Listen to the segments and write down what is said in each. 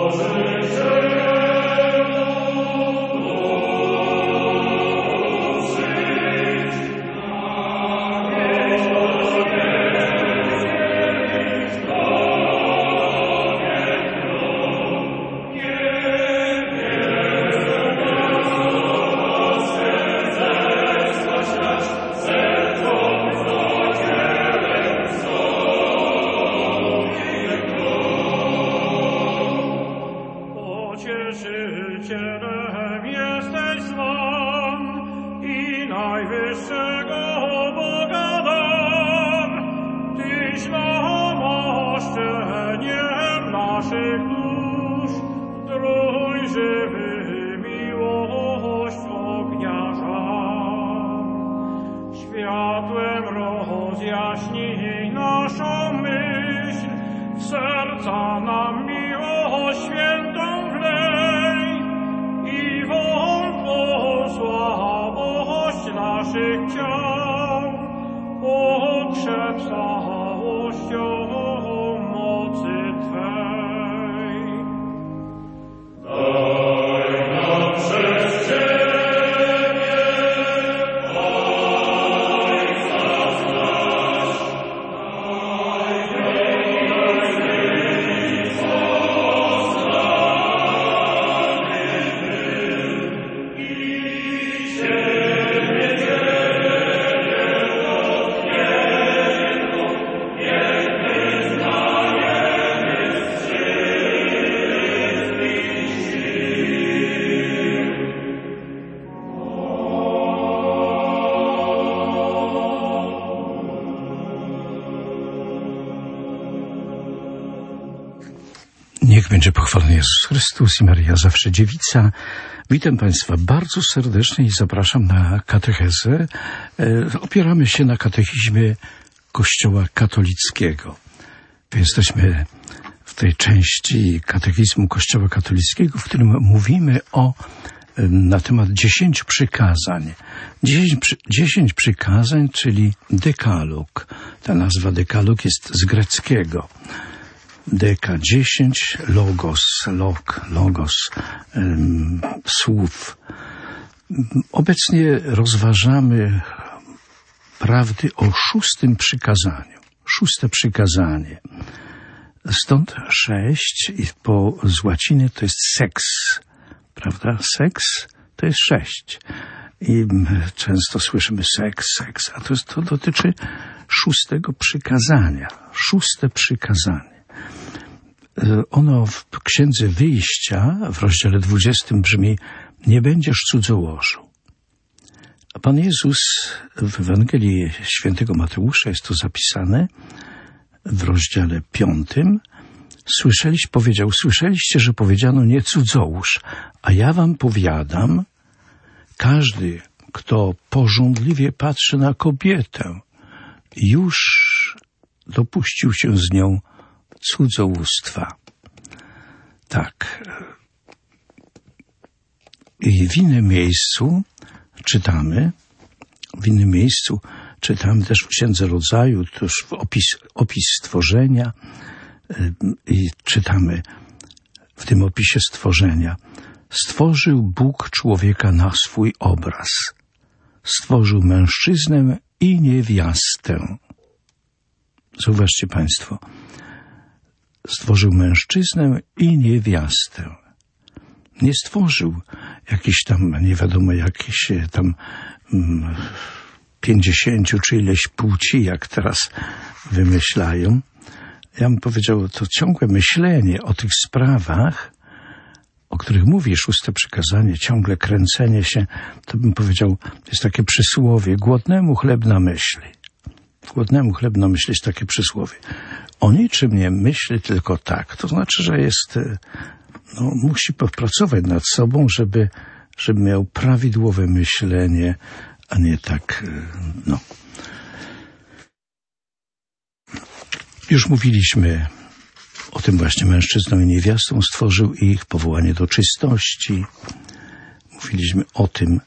Niech będzie pochwalony Jezus Chrystus i Maryja zawsze dziewica. Witam Państwa bardzo serdecznie i zapraszam na katechezę. Opieramy się na katechizmie Kościoła katolickiego. Jesteśmy w tej części katechizmu Kościoła katolickiego, w którym mówimy na temat 10 przykazań. 10 przykazań, czyli dekalog. Ta nazwa dekalog jest z greckiego. Deka 10, logos, słów. Obecnie rozważamy prawdy o 6. przykazaniu. 6. przykazanie. Stąd 6 i z łaciny to jest seks, prawda? Seks to jest 6. I często słyszymy seks, a to dotyczy 6. przykazania. 6. przykazanie. Ono w Księdze Wyjścia w rozdziale 20 brzmi: nie będziesz cudzołożył. A Pan Jezus w Ewangelii Świętego Mateusza jest to zapisane w rozdziale 5. Słyszeliście, że powiedziano nie cudzołóż, a ja wam powiadam, każdy, kto pożądliwie patrzy na kobietę, już dopuścił się z nią cudzołóstwa. Tak. I w innym miejscu czytamy też w Księdze Rodzaju, to już opis stworzenia, i czytamy w tym opisie stworzenia: stworzył Bóg człowieka na swój obraz. Stworzył mężczyznę i niewiastę. Zauważcie Państwo. Stworzył mężczyznę i niewiastę. Nie stworzył jakichś tam, nie wiadomo, 50 czy ileś płci, jak teraz wymyślają. Ja bym powiedział, to ciągłe myślenie o tych sprawach, o których mówi 6. przykazanie, ciągle kręcenie się, to bym powiedział, to jest takie przysłowie: głodnemu chleb na myśli. Głodnemu chleb na myśli jest takie przysłowie. O niczym nie myśli, tylko tak. To znaczy, że musi popracować nad sobą, żeby miał prawidłowe myślenie, a nie tak, Już mówiliśmy o tym właśnie: mężczyzną i niewiastą stworzył ich, powołanie do czystości. Mówiliśmy o tym,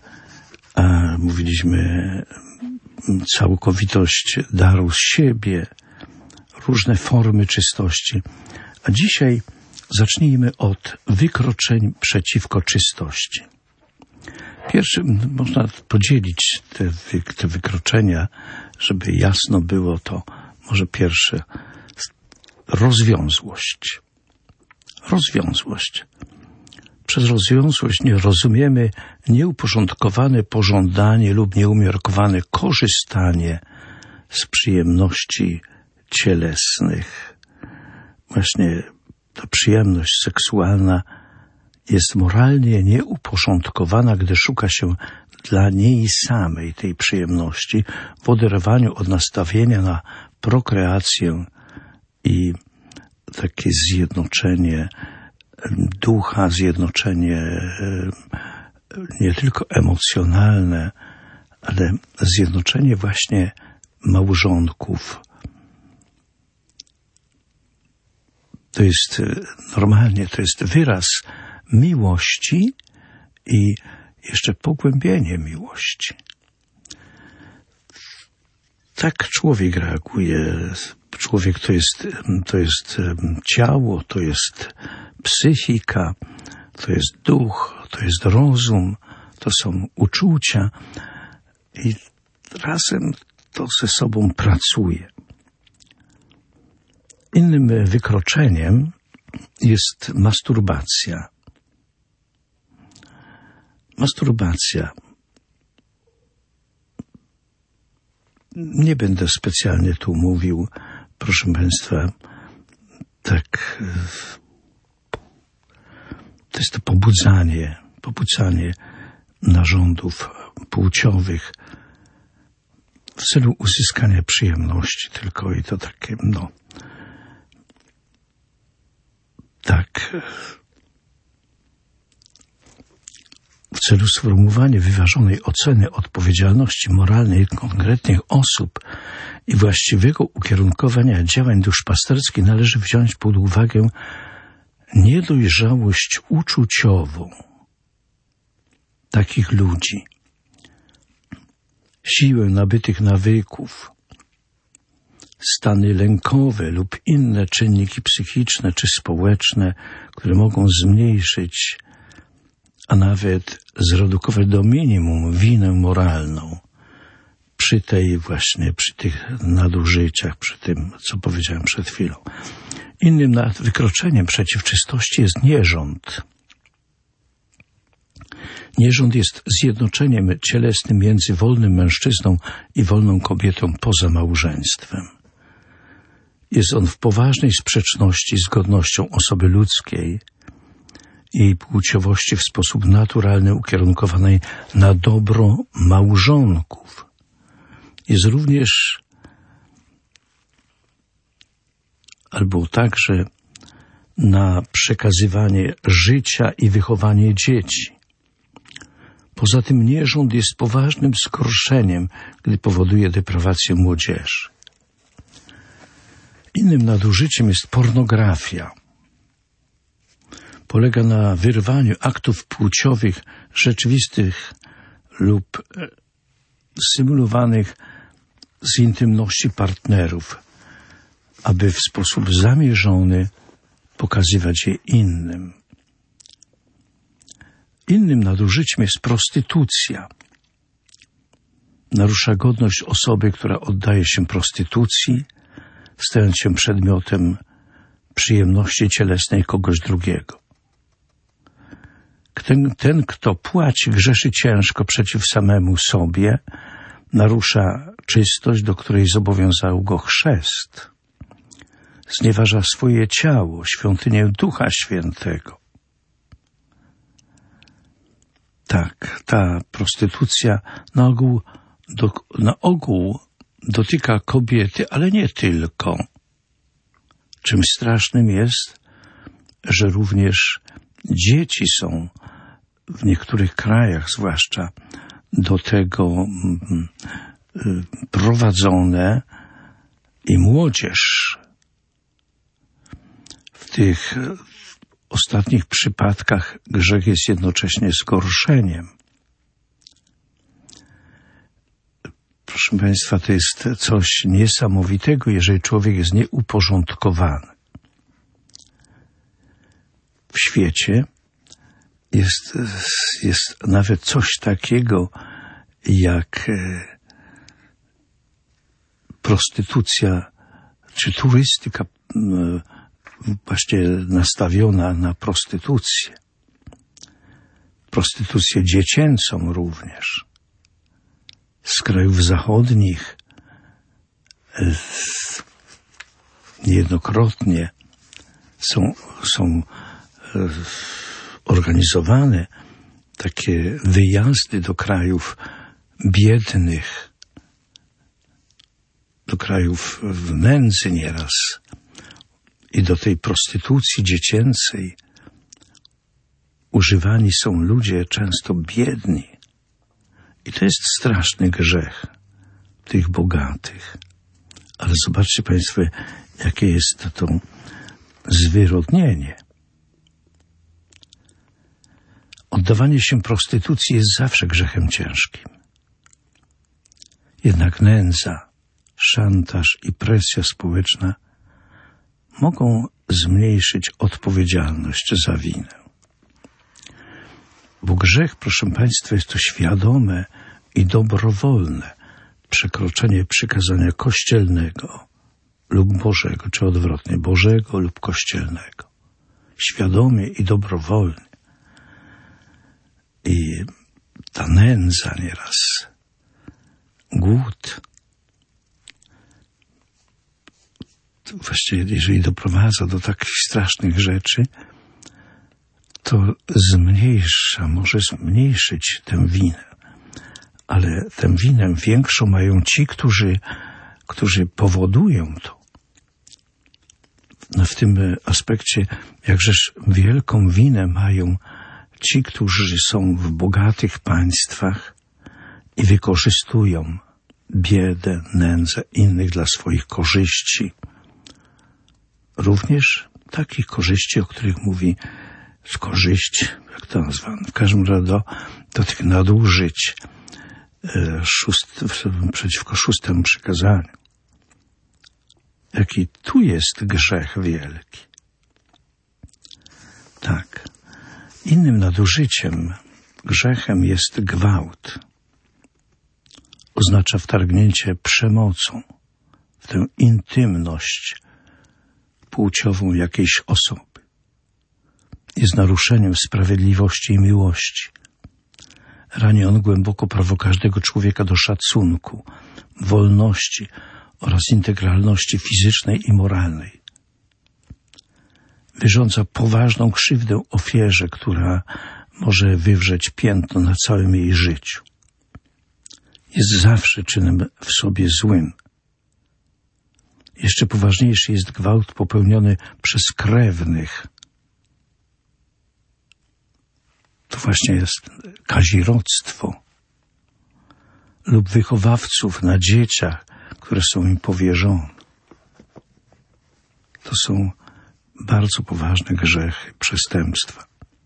całkowitość daru z siebie, różne formy czystości. A dzisiaj Zacznijmy od wykroczeń przeciwko czystości. Pierwszy, można podzielić te wykroczenia, żeby jasno było to. Może pierwsze, rozwiązłość. Rozwiązłość. Przez rozwiązłość nie rozumiemy nieuporządkowane pożądanie lub nieumiarkowane korzystanie z przyjemności cielesnych. Właśnie ta przyjemność seksualna jest moralnie nieuporządkowana, gdy szuka się dla niej samej tej przyjemności w oderwaniu od nastawienia na prokreację i takie zjednoczenie ducha, zjednoczenie nie tylko emocjonalne, ale zjednoczenie właśnie małżonków. To jest normalnie, to jest wyraz miłości i jeszcze pogłębienie miłości. Tak człowiek reaguje. Człowiek to jest ciało, to jest psychika, to jest duch, to jest rozum, to są uczucia i razem to ze sobą pracuje. Innym wykroczeniem jest masturbacja. Masturbacja. Nie będę specjalnie tu mówił, proszę Państwa, tak, to jest to pobudzanie narządów płciowych w celu uzyskania przyjemności tylko i to takie, tak, w celu sformułowania wyważonej oceny odpowiedzialności moralnej konkretnych osób i właściwego ukierunkowania działań duszpasterskich należy wziąć pod uwagę niedojrzałość uczuciową takich ludzi, siłę nabytych nawyków, stany lękowe lub inne czynniki psychiczne czy społeczne, które mogą zmniejszyć, a nawet zredukować do minimum winę moralną przy tych nadużyciach, przy tym, co powiedziałem przed chwilą. Innym wykroczeniem przeciw czystości jest nierząd. Nierząd jest zjednoczeniem cielesnym między wolnym mężczyzną i wolną kobietą poza małżeństwem. Jest on w poważnej sprzeczności z godnością osoby ludzkiej i jej płciowości w sposób naturalny ukierunkowanej na dobro małżonków. Jest również albo także na przekazywanie życia i wychowanie dzieci. Poza tym nierząd jest poważnym zgorszeniem, gdy powoduje deprawację młodzieży. Innym nadużyciem jest pornografia. Polega na wyrwaniu aktów płciowych rzeczywistych lub symulowanych z intymności partnerów, aby w sposób zamierzony pokazywać je innym. Innym nadużyciem jest prostytucja. Narusza godność osoby, która oddaje się prostytucji, stając się przedmiotem przyjemności cielesnej kogoś drugiego. Ten, kto płaci, grzeszy ciężko przeciw samemu sobie, narusza czystość, do której zobowiązał go chrzest. Znieważa swoje ciało, świątynię Ducha Świętego. Tak, ta prostytucja na ogół dotyka kobiety, ale nie tylko. Czymś strasznym jest, że również dzieci są w niektórych krajach zwłaszcza do tego prowadzone i młodzież. W tych ostatnich przypadkach grzech jest jednocześnie zgorszeniem. Proszę Państwa, to jest coś niesamowitego, jeżeli człowiek jest nieuporządkowany. świecie jest nawet coś takiego jak prostytucja czy turystyka właściwie nastawiona na prostytucję. Prostytucję dziecięcą również. Z krajów zachodnich niejednokrotnie są organizowane takie wyjazdy do krajów biednych, do krajów w nędzy nieraz i do tej prostytucji dziecięcej używani są ludzie często biedni. I to jest straszny grzech tych bogatych. Ale zobaczcie Państwo, jakie jest to zwyrodnienie. Oddawanie się prostytucji jest zawsze grzechem ciężkim. Jednak nędza, szantaż i presja społeczna mogą zmniejszyć odpowiedzialność za winę. Bo grzech, proszę Państwa, jest to świadome i dobrowolne przekroczenie przykazania kościelnego lub Bożego, czy odwrotnie, Bożego lub kościelnego. Świadomie i dobrowolnie. I ta nędza nieraz, głód, właściwie jeżeli doprowadza do takich strasznych rzeczy, to może zmniejszyć tę winę. Ale tę winę większą mają ci, którzy powodują to. No w tym aspekcie jakżeż wielką winę mają ci, którzy są w bogatych państwach i wykorzystują biedę, nędzę innych dla swoich korzyści. Również takich korzyści, o których mówi korzyść, jak to nazwano, w każdym razie do tych nadużyć przeciwko szóstemu przykazaniu. Jaki tu jest grzech wielki. Tak. Innym nadużyciem, grzechem jest gwałt. Oznacza wtargnięcie przemocą w tę intymność płciową jakiejś osoby. Jest naruszeniem sprawiedliwości i miłości. Rani on głęboko prawo każdego człowieka do szacunku, wolności oraz integralności fizycznej i moralnej. Wyrządza poważną krzywdę ofierze, która może wywrzeć piętno na całym jej życiu. Jest zawsze czynem w sobie złym. Jeszcze poważniejszy jest gwałt popełniony przez krewnych. To właśnie jest kazirodztwo lub wychowawców na dzieciach, które są im powierzone. To są bardzo poważne grzechy, przestępstwa.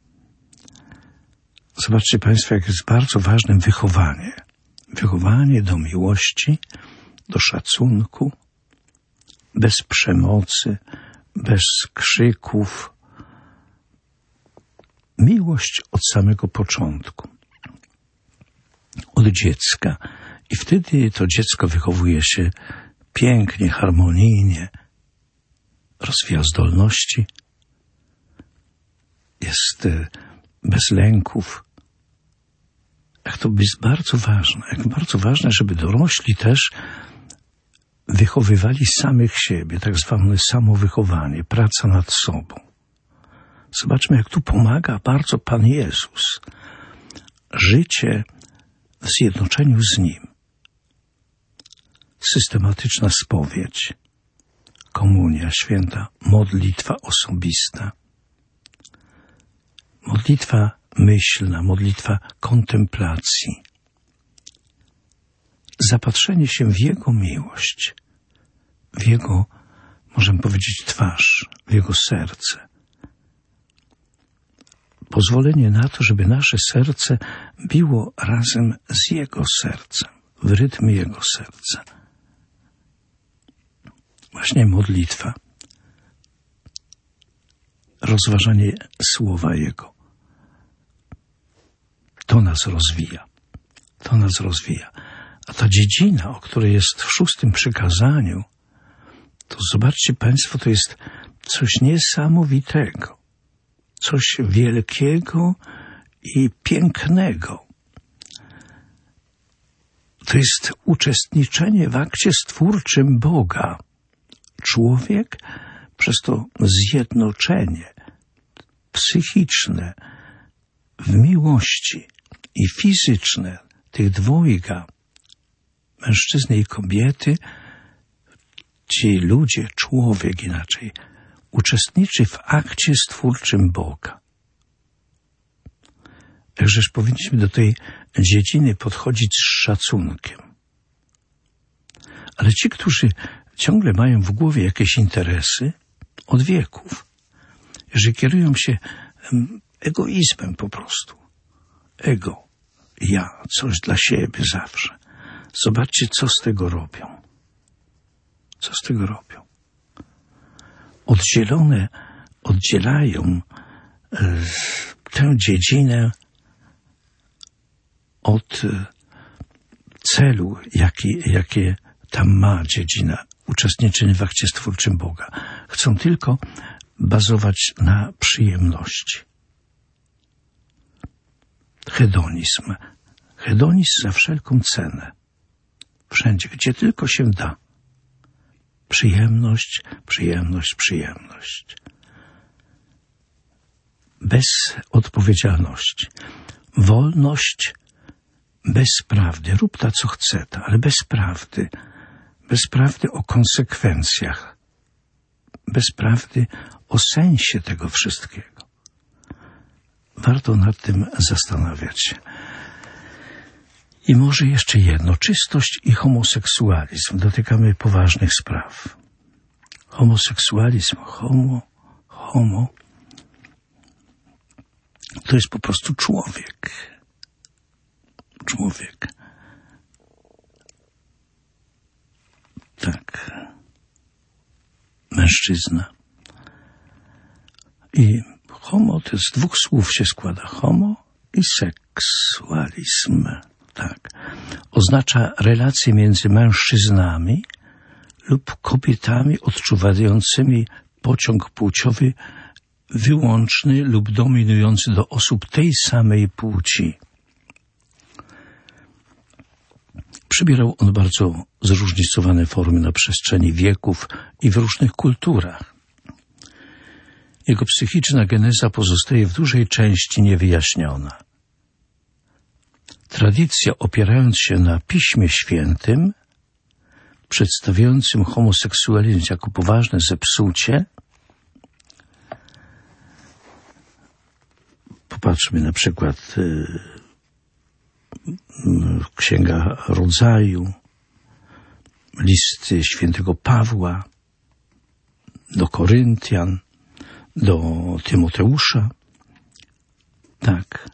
Zobaczcie Państwo, jak jest bardzo ważne wychowanie. Wychowanie do miłości, do szacunku, bez przemocy, bez krzyków. Miłość od samego początku, od dziecka. I wtedy to dziecko wychowuje się pięknie, harmonijnie, rozwija zdolności, jest bez lęków. Jak to jest bardzo ważne, żeby dorośli też wychowywali samych siebie, tak zwane samowychowanie, praca nad sobą. Zobaczmy, jak tu pomaga bardzo Pan Jezus. Życie w zjednoczeniu z Nim. Systematyczna spowiedź, komunia święta, modlitwa osobista, modlitwa myślna, modlitwa kontemplacji, zapatrzenie się w Jego miłość, w Jego, możemy powiedzieć, twarz, w Jego serce. Pozwolenie na to, żeby nasze serce biło razem z Jego sercem, w rytmie Jego serca. Właśnie modlitwa rozważanie słowa Jego. To nas rozwija. To nas rozwija. A ta dziedzina, o której jest w 6. przykazaniu, to zobaczcie Państwo, to jest coś niesamowitego. Coś wielkiego i pięknego. To jest uczestniczenie w akcie stwórczym Boga. Człowiek przez to zjednoczenie psychiczne w miłości i fizyczne tych dwojga, mężczyzny i kobiety, ci ludzie, człowiek inaczej, uczestniczy w akcie stwórczym Boga. Takżeż powinniśmy do tej dziedziny podchodzić z szacunkiem. Ale ci, którzy ciągle mają w głowie jakieś interesy od wieków, że kierują się egoizmem po prostu. Ego. Ja. Coś dla siebie zawsze. Zobaczcie, co z tego robią. Co z tego robią. Oddzielają tę dziedzinę od celu, jakie tam ma dziedzina, uczestniczenie w akcie stwórczym Boga. Chcą tylko bazować na przyjemności. Hedonizm. Hedonizm za wszelką cenę. Wszędzie, gdzie tylko się da. Przyjemność, przyjemność, przyjemność. Bez odpowiedzialności. Wolność bez prawdy. Rób ta, co chce, ale bez prawdy. Bez prawdy o konsekwencjach. Bez prawdy o sensie tego wszystkiego. Warto nad tym zastanawiać się. I może jeszcze jedno. Czystość i homoseksualizm. Dotykamy poważnych spraw. Homoseksualizm, homo. To jest po prostu człowiek. Człowiek. Tak. Mężczyzna. I homo to z 2 słów się składa. Homo i seksualizm. Tak. Oznacza relacje między mężczyznami lub kobietami odczuwającymi pociąg płciowy wyłączny lub dominujący do osób tej samej płci. Przybierał on bardzo zróżnicowane formy na przestrzeni wieków i w różnych kulturach. Jego psychiczna geneza pozostaje w dużej części niewyjaśniona. Tradycja, opierając się na Piśmie Świętym, przedstawiającym homoseksualizm jako poważne zepsucie, popatrzmy na przykład Księga Rodzaju, listy świętego Pawła do Koryntian, do Tymoteusza. Tak.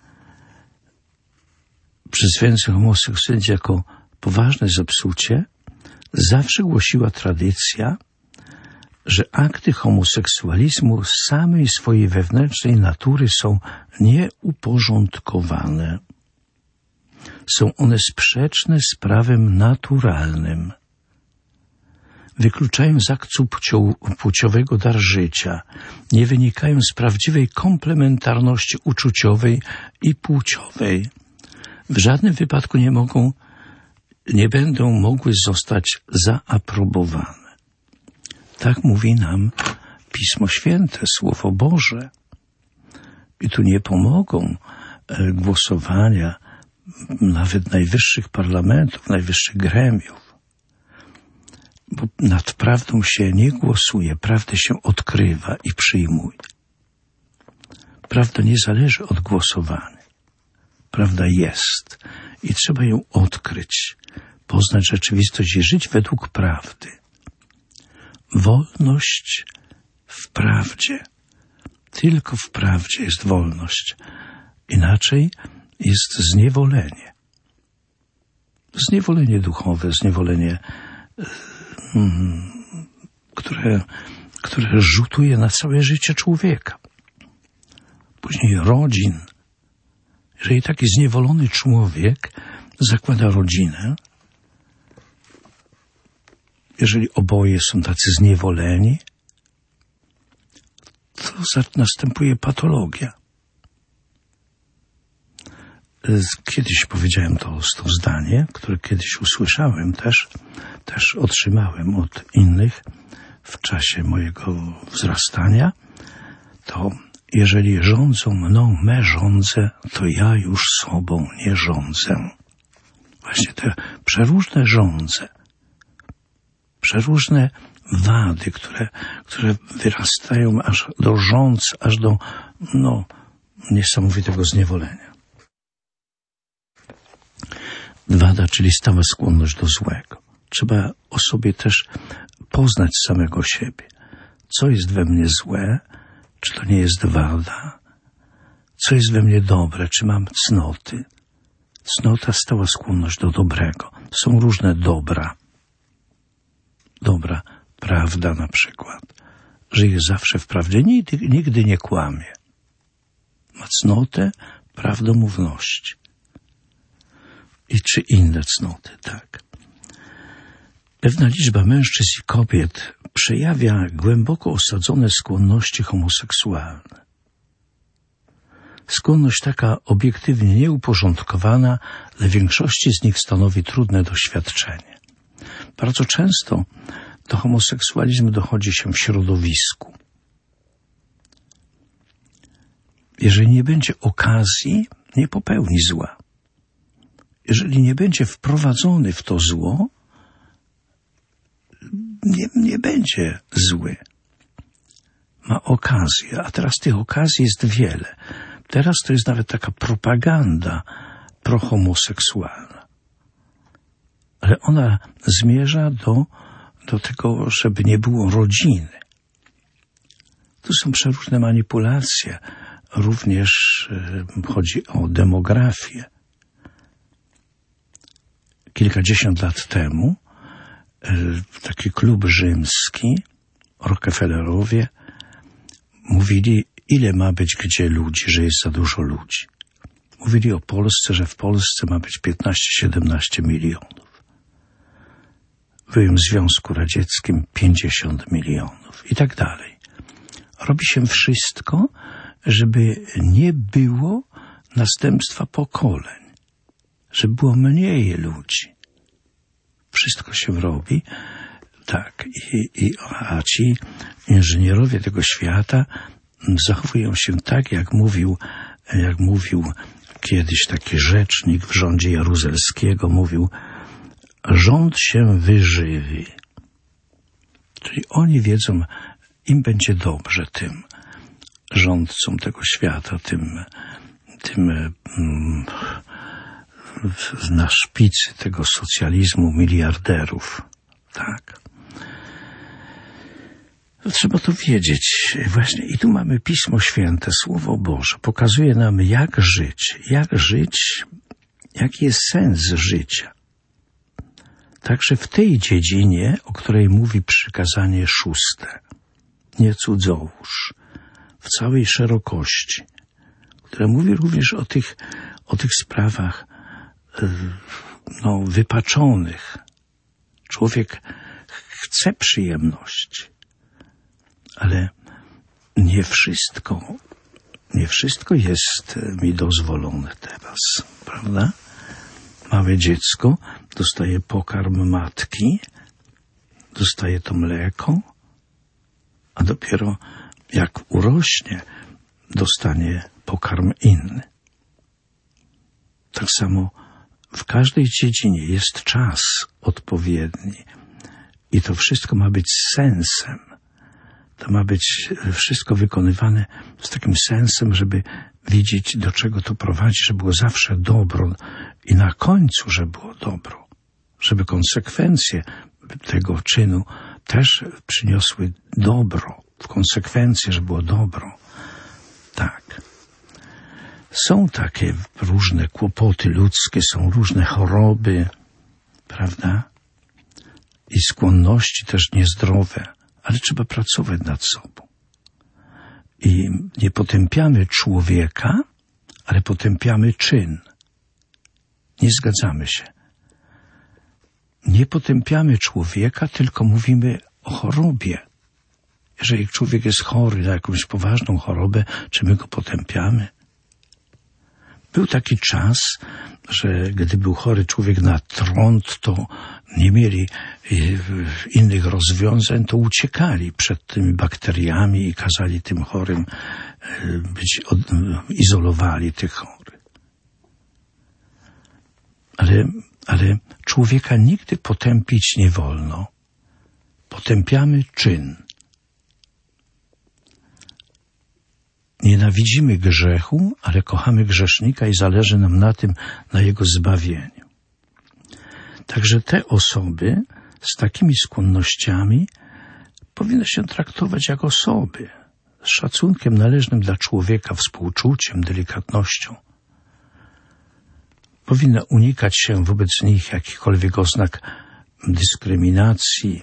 Przedstawiający homoseksualizm jako poważne zepsucie, zawsze głosiła tradycja, że akty homoseksualizmu z samej swojej wewnętrznej natury są nieuporządkowane. Są one sprzeczne z prawem naturalnym. Wykluczają z aktu płciowego dar życia, nie wynikają z prawdziwej komplementarności uczuciowej i płciowej. W żadnym wypadku nie będą mogły zostać zaaprobowane. Tak mówi nam Pismo Święte, Słowo Boże. I tu nie pomogą głosowania nawet najwyższych parlamentów, najwyższych gremiów. Bo nad prawdą się nie głosuje, prawdę się odkrywa i przyjmuje. Prawda nie zależy od głosowania. Prawda jest i trzeba ją odkryć, poznać rzeczywistość i żyć według prawdy. Wolność w prawdzie. Tylko w prawdzie jest wolność. Inaczej jest zniewolenie. Zniewolenie duchowe, zniewolenie, które które rzutuje na całe życie człowieka. Później rodzin. Jeżeli taki zniewolony człowiek zakłada rodzinę, jeżeli oboje są tacy zniewoleni, to następuje patologia. Kiedyś powiedziałem to zdanie, które kiedyś usłyszałem też otrzymałem od innych w czasie mojego wzrastania. To jeżeli rządzą mną me żądze, to ja już sobą nie rządzę. Właśnie te przeróżne żądze, przeróżne wady, które wyrastają aż do rządz, aż do niesamowitego zniewolenia. Wada, czyli stała skłonność do złego. Trzeba o sobie też poznać samego siebie. Co jest we mnie złe? Czy to nie jest wada? Co jest we mnie dobre? Czy mam cnoty? Cnota, stała skłonność do dobrego. Są różne dobra. Dobra, prawda na przykład. Żyje zawsze w prawdzie, nigdy nie kłamie. Ma cnotę prawdomówności. I czy inne cnoty, tak. Pewna liczba mężczyzn i kobiet przejawia głęboko osadzone skłonności homoseksualne. Skłonność taka obiektywnie nieuporządkowana dla większości z nich stanowi trudne doświadczenie. Bardzo często do homoseksualizmu dochodzi się w środowisku. Jeżeli nie będzie okazji, nie popełni zła. Jeżeli nie będzie wprowadzony w to zło, nie będzie zły. Ma okazję, a teraz tych okazji jest wiele. Teraz to jest nawet taka propaganda prohomoseksualna. Ale ona zmierza do tego, żeby nie było rodziny. Tu są przeróżne manipulacje. Również chodzi o demografię. Kilkadziesiąt lat temu taki klub rzymski, Rockefellerowie, mówili, ile ma być gdzie ludzi, że jest za dużo ludzi. Mówili o Polsce, że w Polsce ma być 15-17 milionów. Byłem w Związku Radzieckim 50 milionów i tak dalej. Robi się wszystko, żeby nie było następstwa pokoleń, żeby było mniej ludzi. Wszystko się robi, tak, a ci inżynierowie tego świata zachowują się tak, jak mówił kiedyś taki rzecznik w rządzie Jaruzelskiego, mówił, rząd się wyżywi. Czyli oni wiedzą, im będzie dobrze tym rządcom tego świata, tym na szpicy tego socjalizmu miliarderów. Tak. Trzeba to wiedzieć. Właśnie i tu mamy Pismo Święte, Słowo Boże. Pokazuje nam, jak żyć, jaki jest sens życia. Także w tej dziedzinie, o której mówi przykazanie 6. Nie cudzołóż. W całej szerokości. Które mówi również o tych sprawach wypaczonych. Człowiek chce przyjemności, ale nie wszystko jest mi dozwolone teraz, prawda? Małe dziecko dostaje pokarm matki, dostaje to mleko, a dopiero jak urośnie, dostanie pokarm inny. Tak samo w każdej dziedzinie jest czas odpowiedni i to wszystko ma być sensem. To ma być wszystko wykonywane z takim sensem, żeby widzieć, do czego to prowadzi, żeby było zawsze dobro i na końcu, żeby było dobro. Żeby konsekwencje tego czynu też przyniosły dobro. W konsekwencje, żeby było dobro. Tak. Są takie różne kłopoty ludzkie, są różne choroby, prawda? I skłonności też niezdrowe, ale trzeba pracować nad sobą. I nie potępiamy człowieka, ale potępiamy czyn. Nie zgadzamy się. Nie potępiamy człowieka, tylko mówimy o chorobie. Jeżeli człowiek jest chory na jakąś poważną chorobę, czy my go potępiamy? Był taki czas, że gdy był chory człowiek na trąd, to nie mieli innych rozwiązań, to uciekali przed tymi bakteriami i kazali tym chorym izolowali tych chorych. Ale człowieka nigdy potępić nie wolno. Potępiamy czyn. Nienawidzimy grzechu, ale kochamy grzesznika i zależy nam na jego zbawieniu. Także te osoby z takimi skłonnościami powinny się traktować jak osoby, z szacunkiem należnym dla człowieka, współczuciem, delikatnością. Powinna unikać się wobec nich jakichkolwiek oznak dyskryminacji,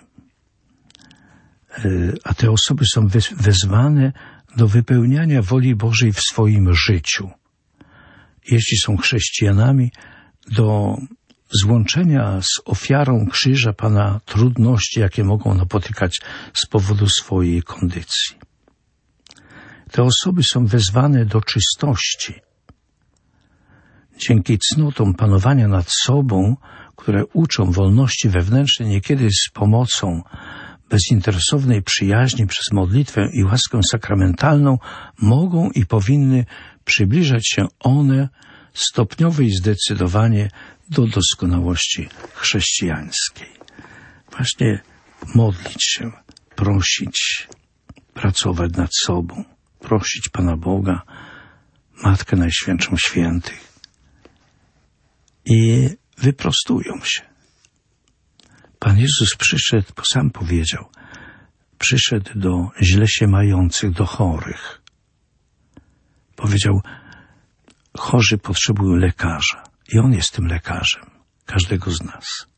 a te osoby są wezwane do wypełniania woli Bożej w swoim życiu. Jeśli są chrześcijanami, do złączenia z ofiarą krzyża Pana trudności, jakie mogą napotykać z powodu swojej kondycji. Te osoby są wezwane do czystości. Dzięki cnotom panowania nad sobą, które uczą wolności wewnętrznej, niekiedy z pomocą bezinteresownej przyjaźni przez modlitwę i łaskę sakramentalną, mogą i powinny przybliżać się one stopniowo i zdecydowanie do doskonałości chrześcijańskiej. Właśnie modlić się, prosić, pracować nad sobą, prosić Pana Boga, Matkę Najświętszą Świętych i wyprostują się. Pan Jezus przyszedł, bo sam powiedział, przyszedł do źle się mających, do chorych. Powiedział, chorzy potrzebują lekarza i On jest tym lekarzem, każdego z nas.